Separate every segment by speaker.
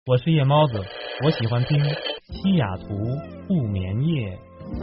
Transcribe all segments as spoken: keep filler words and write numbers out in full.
Speaker 1: 我是夜猫子，我喜欢听西雅图不眠夜。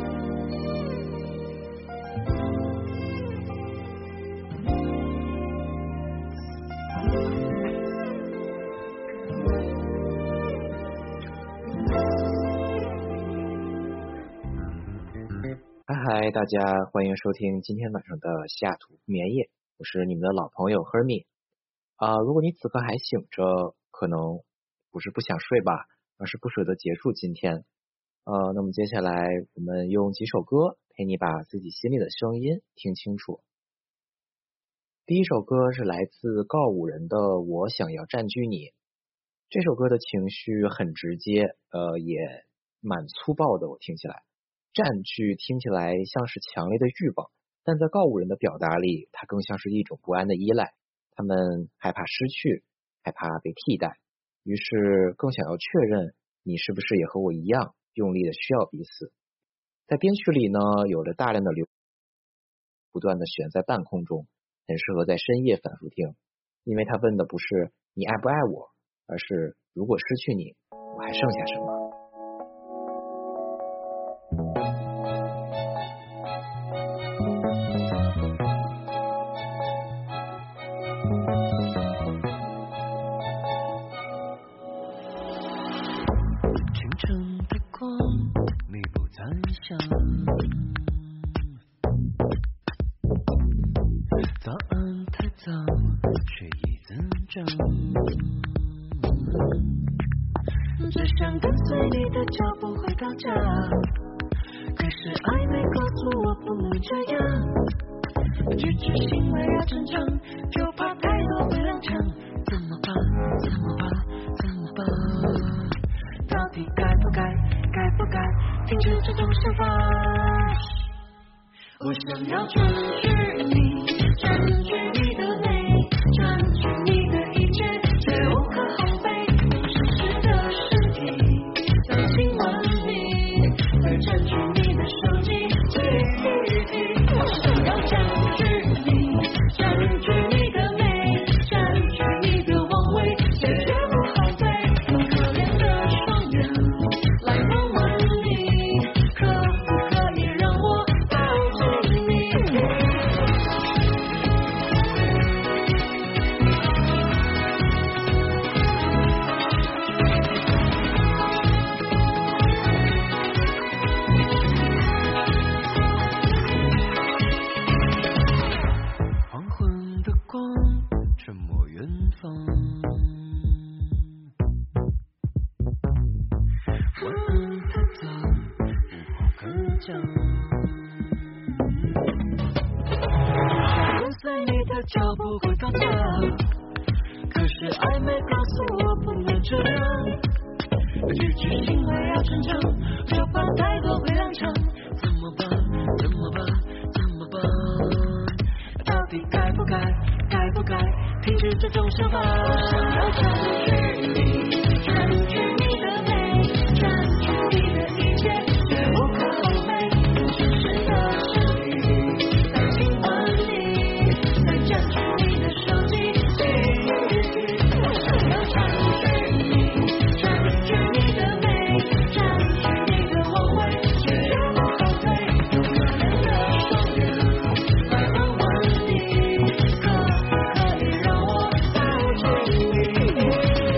Speaker 2: 嗨，大家欢迎收听今天晚上的西雅图不眠夜，我是你们的老朋友 Hermie 啊、呃。如果你此刻还醒着，可能不是不想睡吧，而是不舍得结束今天。呃，那么接下来我们用几首歌陪你把自己心里的声音听清楚。第一首歌是来自告五人的《我想要占据你》，这首歌的情绪很直接，呃，也蛮粗暴的，我听起来。占据听起来像是强烈的欲望，但在告五人的表达里，它更像是一种不安的依赖。他们害怕失去，害怕被替代，于是更想要确认你是不是也和我一样用力的需要彼此。在编曲里呢，有着大量的流不断的悬在半空中，很适合在深夜反复听，因为他问的不是你爱不爱我，而是如果失去你，我还剩下什么。
Speaker 3: 只想跟随你的脚步回到家，可是暧昧告诉我不能这样，句句行为要正常，就怕太多会踉跄，怎么办？怎么办？怎么办？到底该不该？该不该停止这种想法？我想要占据你，占据你的美，占据你的一切，却无可厚非。占据你的手机，我想要占据你，占据你的美，占据你的妄为，却绝不后退。用可怜的双眼来问问你，可不可以让我抱紧你？跟随你的脚步回到家，可是暧昧告诉我不能这样，句句行为要正常，就怕太多会踉跄，怎么办？怎么办？怎么办？到底该不该？该不该停止这种想法？我想要占据你，占据你的美，占据你的一切，却无可厚非。真实的声音在亲吻你，在占据你的手机。我想要占据你，占据你的美，占据你的妄为，却绝不后退。用可怜的双眼来问问你，可不可以让我抱紧你？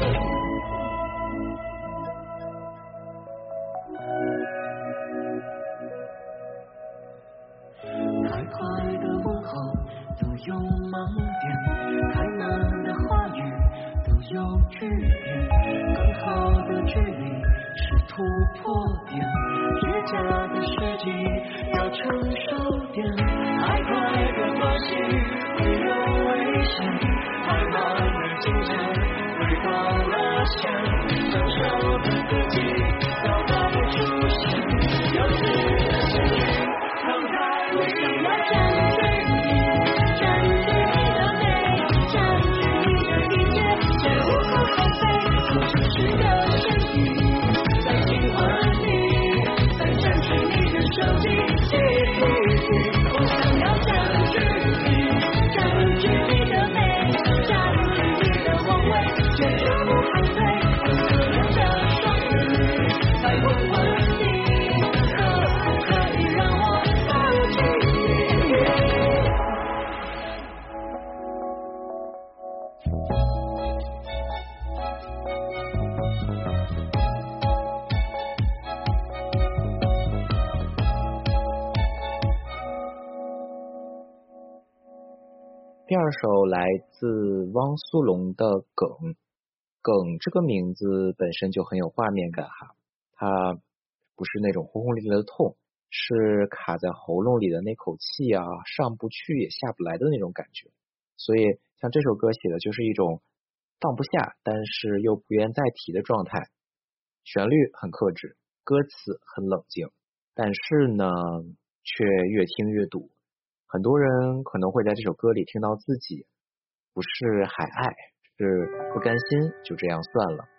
Speaker 3: 太快的问候都有盲点，太难的话语都有句点，更好的距离是突破点，虚假的时机要成熟点，太快的关系会有危险，太慢的进展会到了线，成熟的自己早早的出现，幼稚的声音敞开我想要占据你，占据你的美，占据你的一切，却无可厚非。用真实的声音在亲吻你，在占据你的手机。我想要占据你，占据你的美，占据你的妄为，却绝不后退。
Speaker 2: 第二首来自汪苏泷的《梗》，梗这个名字本身就很有画面感哈，它不是那种轰轰烈烈的痛，是卡在喉咙里的那口气啊，上不去也下不来的那种感觉。所以像这首歌写的就是一种放不下，但是又不愿再提的状态。旋律很克制，歌词很冷静，但是呢，却越听越堵。很多人可能会在这首歌里听到自己不是还爱，是不甘心，就这样算了。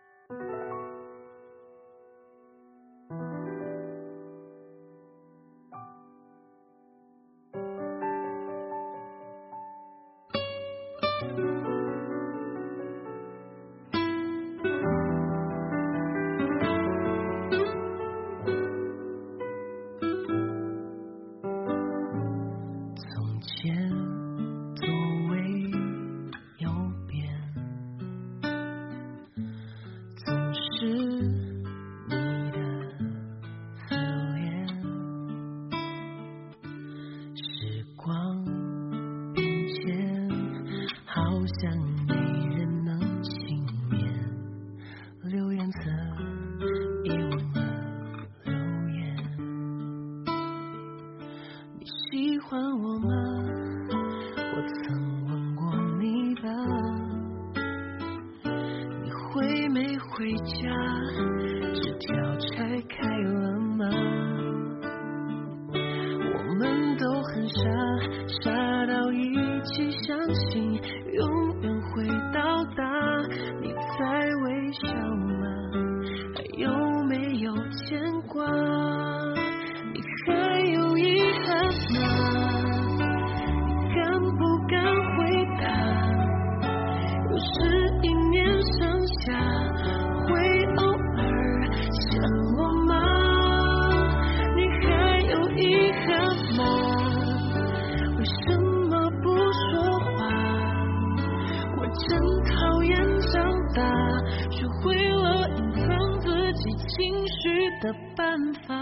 Speaker 3: 回家，纸条拆开了吗？我们都很傻，傻到一起相信永远会到达。你在微笑吗？还有没有牵挂？你还有遗憾吗？你敢不敢回答？有时一年剩下。的办法，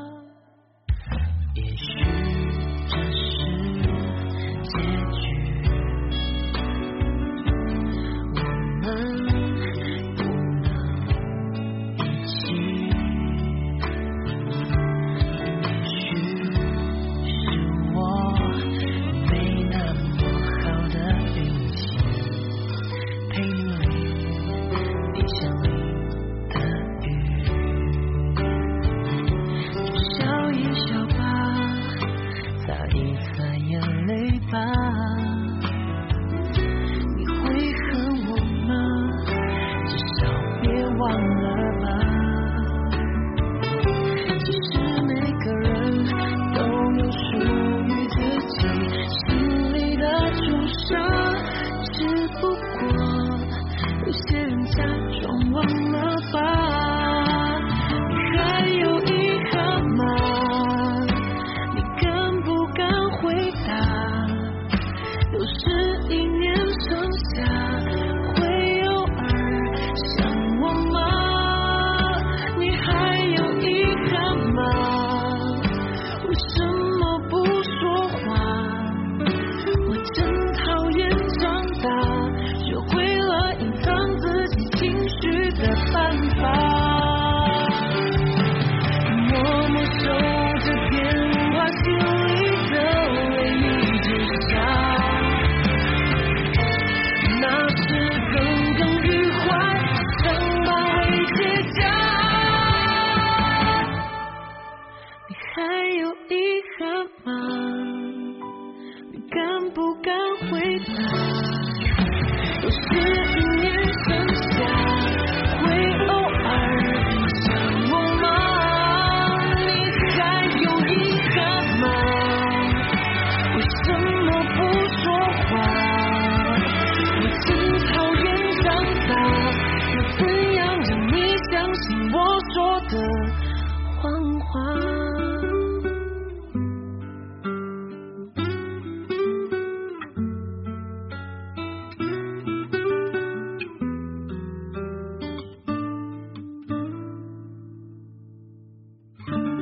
Speaker 3: 也许这是结局，我们不能一起。也许是我没那么好的运气，陪你淋地上你会恨我吗？至少别忘了吧。其实每个人都有属于自己心里的朱砂，只不过有些人假装忘了吧。你还有遗憾吗？你敢不敢回答？有时一年剩下，会偶尔想我吗？你还有遗憾吗？为什么不说话？我真讨厌长大，学会了隐藏自己情绪的办法。默默守着电话心里的唯一支架。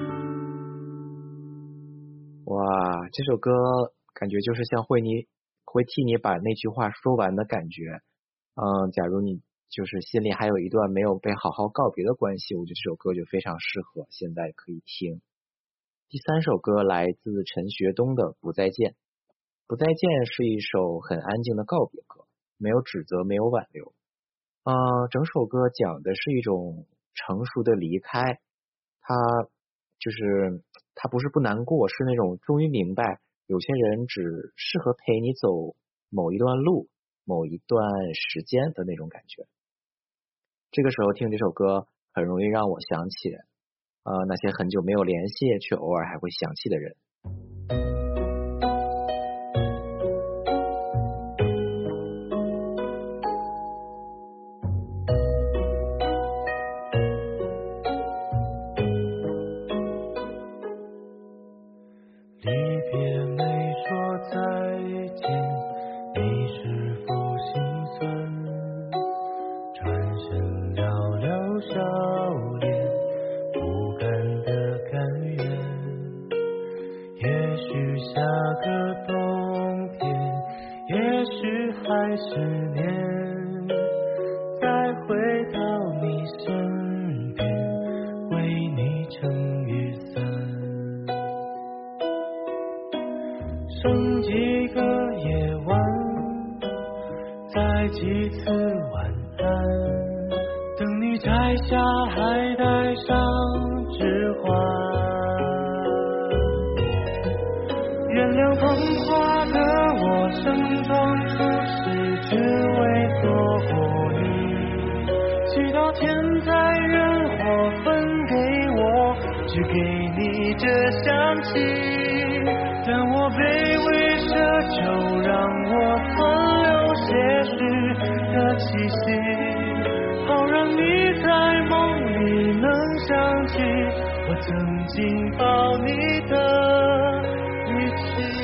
Speaker 2: 哇，这首歌感觉就是像惠妮会替你把那句话说完的感觉。嗯，假如你就是心里还有一段没有被好好告别的关系，我觉得这首歌就非常适合现在可以听。第三首歌来自陈学冬的《不再见》。不再见是一首很安静的告别歌，没有指责，没有挽留。呃，整首歌讲的是一种成熟的离开，他就是他不是不难过，是那种终于明白有些人只适合陪你走某一段路，某一段时间的那种感觉。这个时候听这首歌很容易让我想起呃那些很久没有联系却偶尔还会想起的人。
Speaker 3: 剩几个夜晚，再几次晚安，等你摘下还带上指环。原谅风化的我盛装出世，只为错过你。祈祷天灾人祸分给我，只给你这香气。但我卑微奢求，让我存留些许的气息，好让你在梦里能想起我曾经抱你的语气。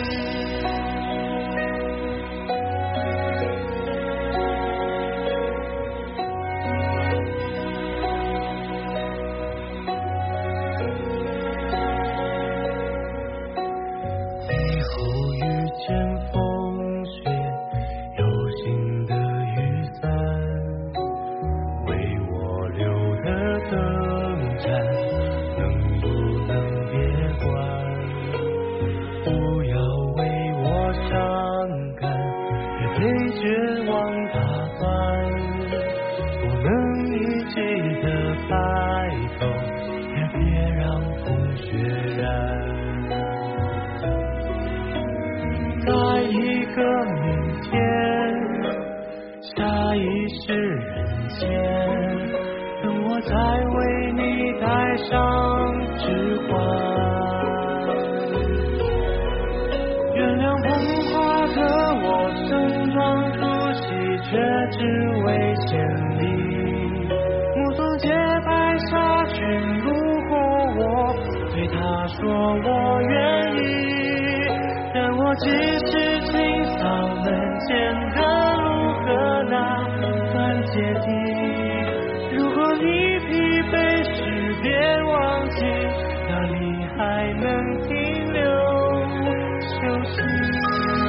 Speaker 3: 即使清扫门前的路和那段阶梯，如果你疲惫时别忘记，哪里还能停留休息。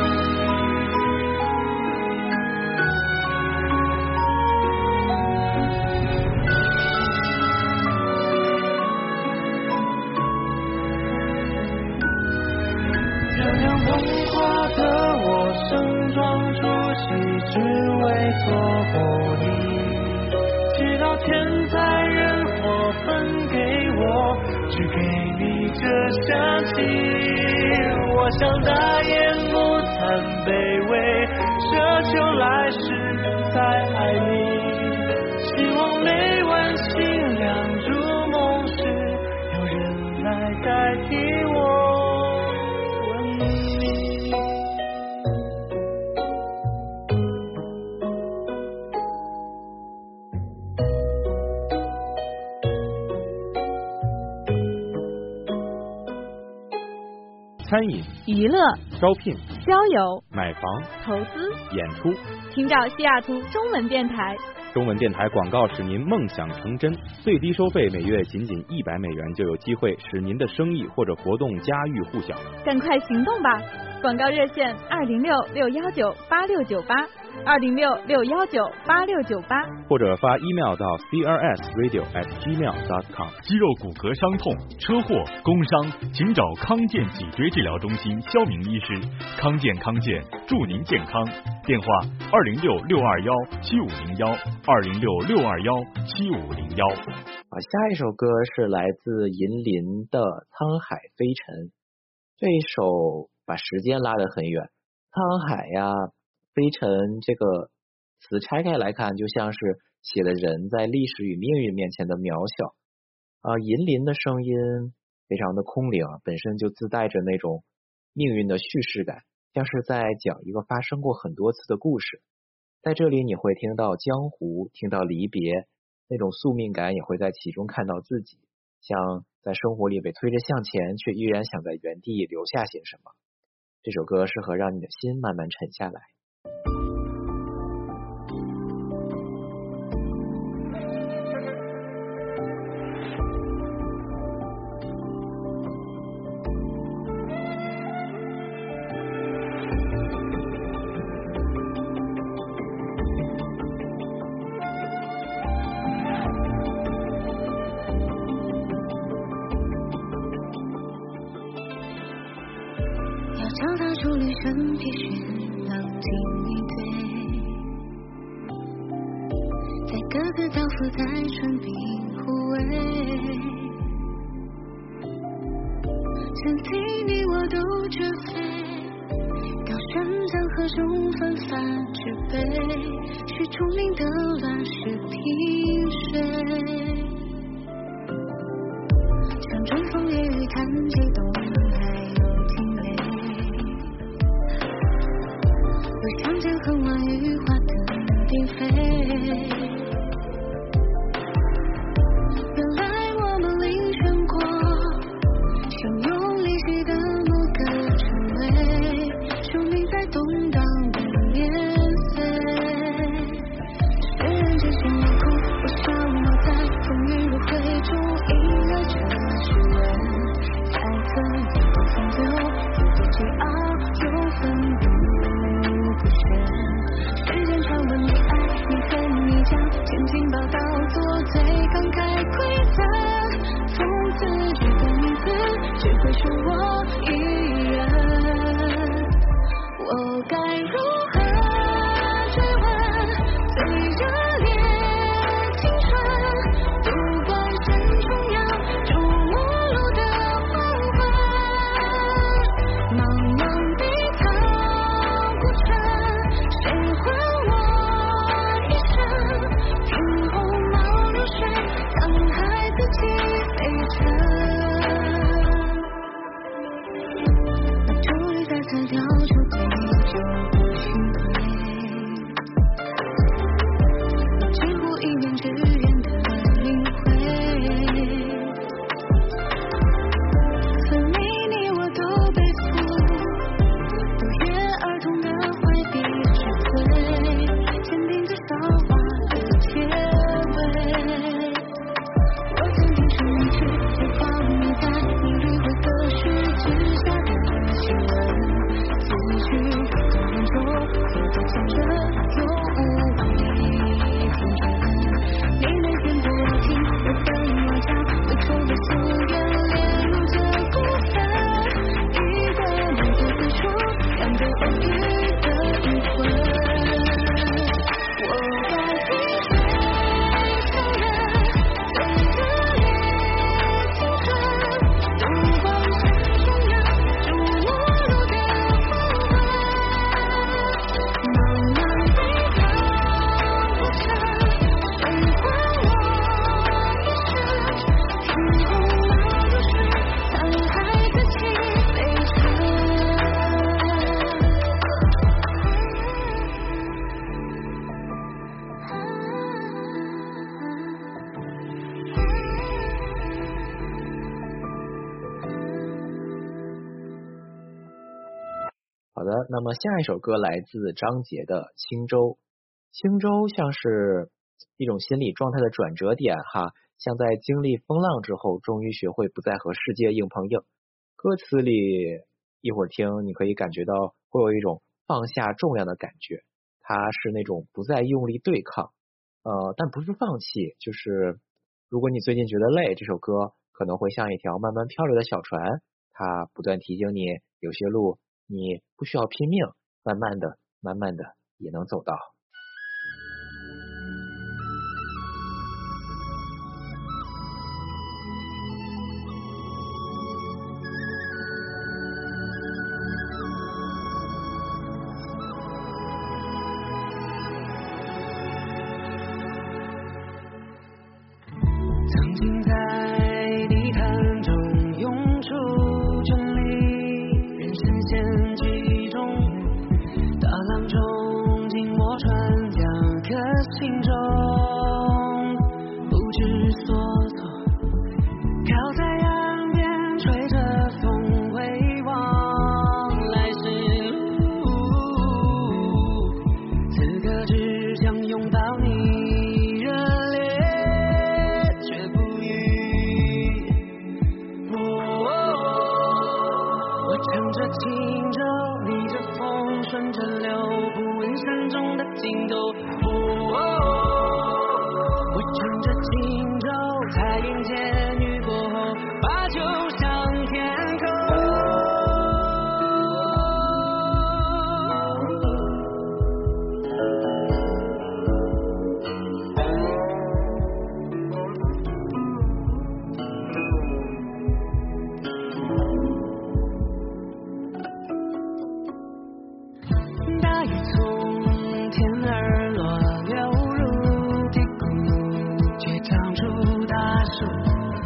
Speaker 3: 只为错过你，祈祷天灾人祸分给我，只给你这香气。我想大言不惭卑微，奢求来世再爱你，希望每晚星亮入梦时，有人来代替我。
Speaker 1: 餐饮、
Speaker 4: 娱乐、
Speaker 1: 招聘、
Speaker 4: 交友、
Speaker 1: 买房、
Speaker 4: 投资、
Speaker 1: 演出，
Speaker 4: 听找西雅图中文电台。
Speaker 1: 中文电台广告使您梦想成真，最低收费每月仅仅一百美元，就有机会使您的生意或者活动家喻户晓。
Speaker 4: 赶快行动吧！ 广告热线二零六六幺九八六九八，二零六六幺九八六九八，
Speaker 5: 或者发 email 到 c r s radio at gmail dot com。
Speaker 6: 肌肉骨骼伤痛、车祸、工伤，请找康健脊椎治疗中心肖明医师。康健康健，祝您健康。电话二零六六二幺七五零幺，二零六六二幺七五零幺。
Speaker 2: 啊，下一首歌是来自银林的《沧海飞尘》，这一首把时间拉得很远，沧海呀、飞尘这个词拆开来看，就像是写的人在历史与命运面前的渺小。啊，银林的声音非常的空灵，本身就自带着那种命运的叙事感，像是在讲一个发生过很多次的故事。在这里你会听到江湖，听到离别，那种宿命感也会在其中看到自己，像在生活里被推着向前，却依然想在原地留下些什么。这首歌适合让你的心慢慢沉下来。
Speaker 3: 交大出旅程，必须冷静应对，在各个岛屿在唇边护卫，曾替你我都绝飞，高山江河中奋发之辈，是著名的乱世萍水，像春风夜雨看激动相见恨晚羽化的并非，原来我们凌晨过，相拥离析的某个称谓，生命在动荡的年岁，虽然渐行落空，我消磨在风雨如灰中，依然这是人猜测你的风流，有多桀骜有分不时间传闻你爱你恨你将千金宝刀做最慷慨馈赠，从此这个名字只会是我一人，我该如何追问最热烈青春，烛光深重阳烛陌路的黄昏，茫茫碧草古城，谁还我一生？天空冒流水，沧海自己飞沉。那终于再次聊出对酒不心醉，几乎一面之缘的领会，分离你我都背负，不约而同的怀璧之罪，坚定着韶华的结尾。我曾经是你去，也画你在你迂回歌序之下的新闻，字句的人中，有的牵着，有无谓天真。你没见过我听，我等我家，未抽的夙愿炼入这骨粉，一个女子自处，两个偶遇的灵魂，我该闭嘴承认最热烈青春，烛光深重阳烛陌路的黄昏，茫茫碧草古城，谁还我一生？天空冒流水，沧海自己飞沉。
Speaker 2: 好的，那么下一首歌来自张杰的《轻舟》。轻舟像是一种心理状态的转折点哈，像在经历风浪之后，终于学会不再和世界硬碰硬。歌词里一会儿听你可以感觉到会有一种放下重量的感觉，它是那种不再用力对抗，呃，但不是放弃，就是如果你最近觉得累，这首歌可能会像一条慢慢漂流的小船，它不断提醒你，有些路你不需要拼命，慢慢的、慢慢的也能走到。
Speaker 3: 曾经在地毯中涌出真理，人深陷记忆中，大浪中紧握船桨，可心中不知所措，靠在岸边吹着风回望来时路，此刻只想拥抱你热烈却不语，我乘着轻舟，逆着风，顺着流，不问山中的尽头。我乘着轻舟，才听见雨过后，把酒向天空。大雨从天而落，流入低谷，却长出大树。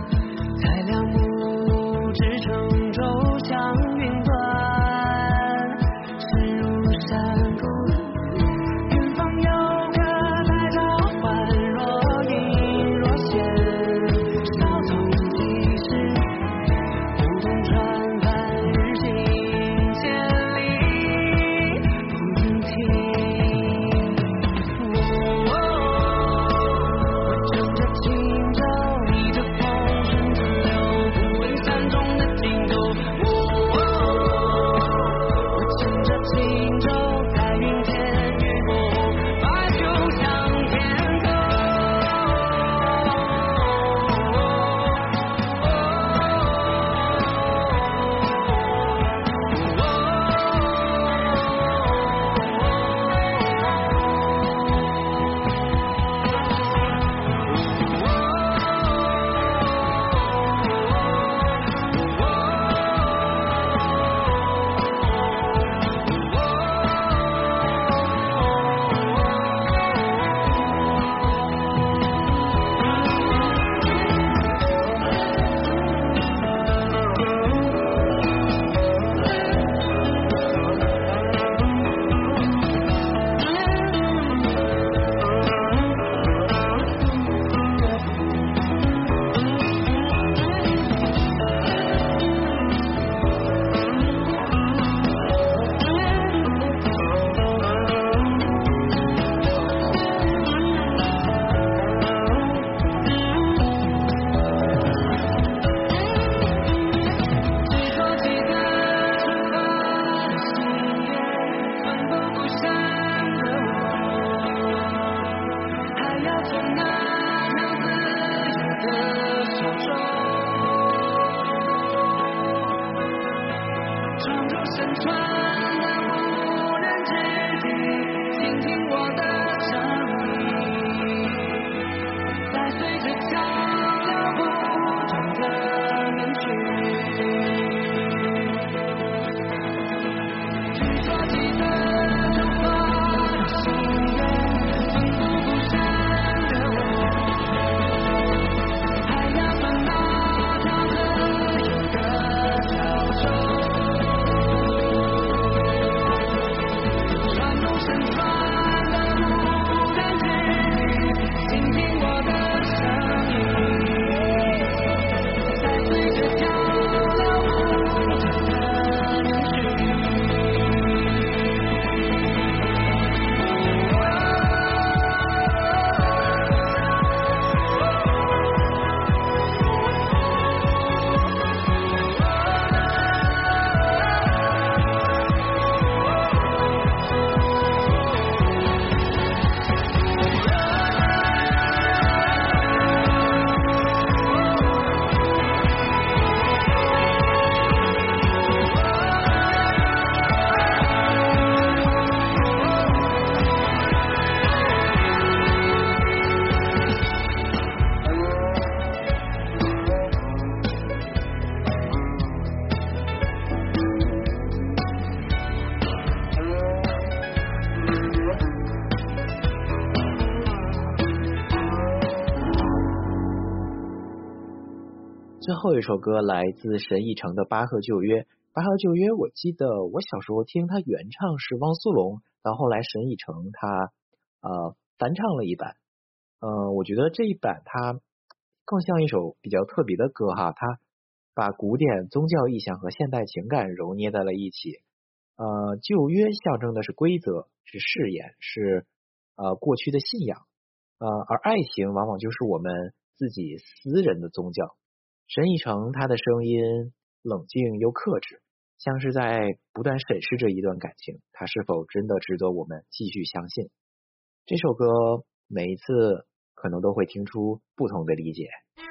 Speaker 2: 最后一首歌来自神奕成的《巴赫旧约》。巴赫旧约，我记得我小时候听他原唱是汪苏泷，到后来神奕成他呃翻唱了一版。呃，我觉得这一版它更像一首比较特别的歌哈，它把古典宗教意象和现代情感揉捏在了一起。呃，旧约象征的是规则，是誓言，是呃过去的信仰。呃，而爱情往往就是我们自己私人的宗教。神奕成他的声音冷静又克制，像是在不断审视着一段感情，它是否真的值得我们继续相信。这首歌每一次可能都会听出不同的理解。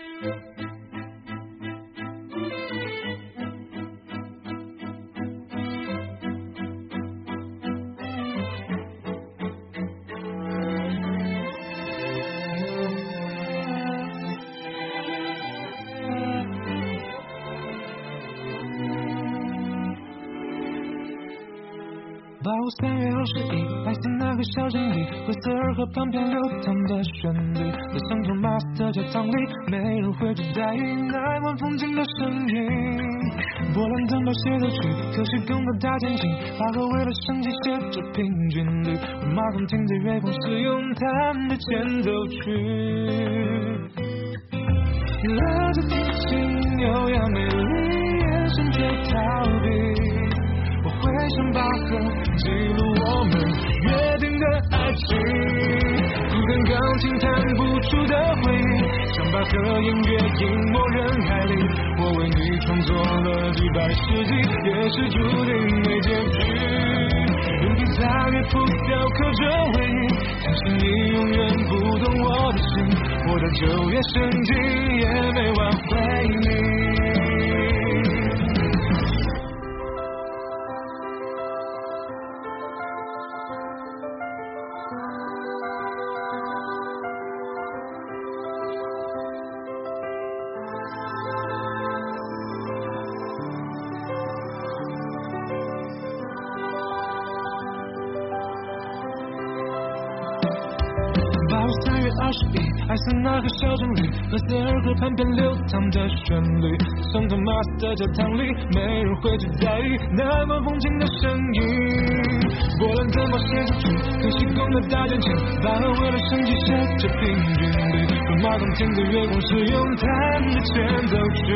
Speaker 3: 八五三月二十一，来自那个小镇里，灰色尔河旁边流淌的旋律，在圣托马斯的教堂里，没人会去在意那晚风景的声音。波兰灯泡协奏曲，可是更多大键琴，巴赫为了升级写着平均律，为马桶听着乐风使用弹的前奏曲。拉着提琴，优雅美丽，眼神却逃避。我会像巴赫记录我们约定的爱情，孤单钢琴弹不出的回忆，像巴赫音乐隐没人海里。我为你创作了几百世纪，也是注定没结局。用笔在乐谱雕刻着回忆，相信你永远不懂我的心，我的九月圣经也没挽回你。三月二十一，爱斯那个小镇里，赫塞尔河畔边流淌的旋律，圣托马斯的教堂里，没人会去在意那晚风景的声音。波兰灯泡协奏曲，可惜共的大键琴，巴赫为了升级写着平均律，用马桶听的月光是用弹的前奏曲。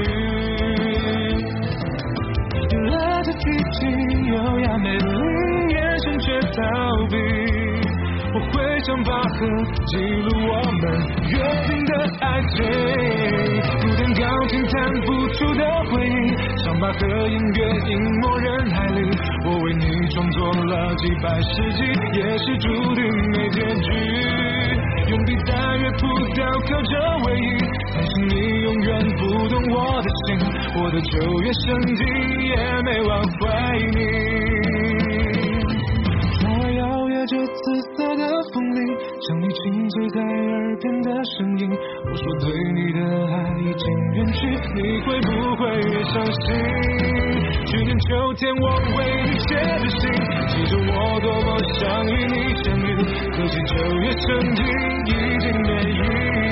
Speaker 3: 拉着提琴，优雅美丽，眼神却逃避。我会像巴赫记录我们约定的爱情，古典钢琴弹不出的回忆，像巴赫音乐隐没人海里。我为你创作了几百世纪，也是注定没结局。用笔在乐谱雕刻着回忆，相信你永远不懂我的心，我的九月圣经也没挽回你。我要约着紫色的风铃，像你轻吹在耳边的声音。我说对你的爱已经远去，你会不会也相信？去年秋天我为你写的信，记着我多么想与你相遇，可惜九月圣经已经没意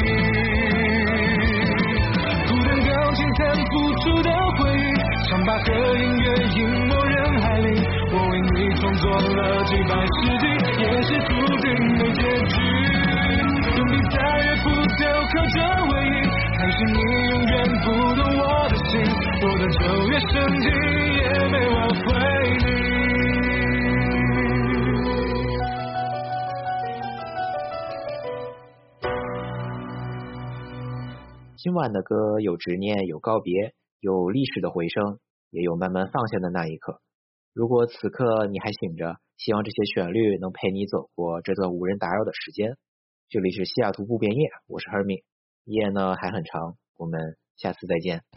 Speaker 3: 义。孤单钢琴弹不出的回忆，像巴赫音乐隐没人海里。我为你创作了几百世纪，也是注定没结局。用笔在乐谱雕刻着回忆，还是你永远不懂我的心，我的九月圣经也没挽回你。
Speaker 2: 今晚的歌有执念，有告别，有历史的回声，也有慢慢放下的那一刻。如果此刻你还醒着，希望这些旋律能陪你走过这段无人打扰的时间。这里是西雅图不眠夜，我是 Hermie， 夜呢还很长，我们下次再见。